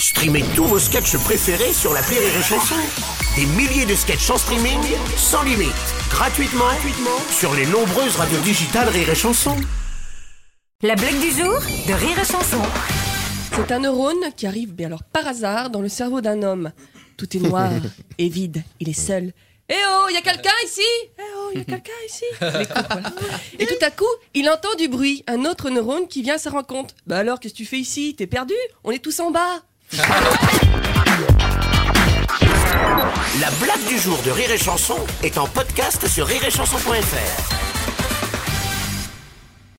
Streamez tous vos sketchs préférés sur l'appli Rire et Chanson. Des milliers de sketchs en streaming, sans limite, gratuitement sur les nombreuses radios digitales Rire et Chanson. La blague du jour de Rire et Chanson. C'est un neurone qui arrive, par hasard, dans le cerveau d'un homme. Tout est noir et vide, il est seul. Eh oh, y a quelqu'un ici? Eh oh, y a quelqu'un ici? Et tout à coup, il entend du bruit, un autre neurone qui vient à sa rencontre. Bah alors, qu'est-ce que tu fais ici? T'es perdu? On est tous en bas. La blague du jour de Rire et Chanson est en podcast sur rireetchanson.fr.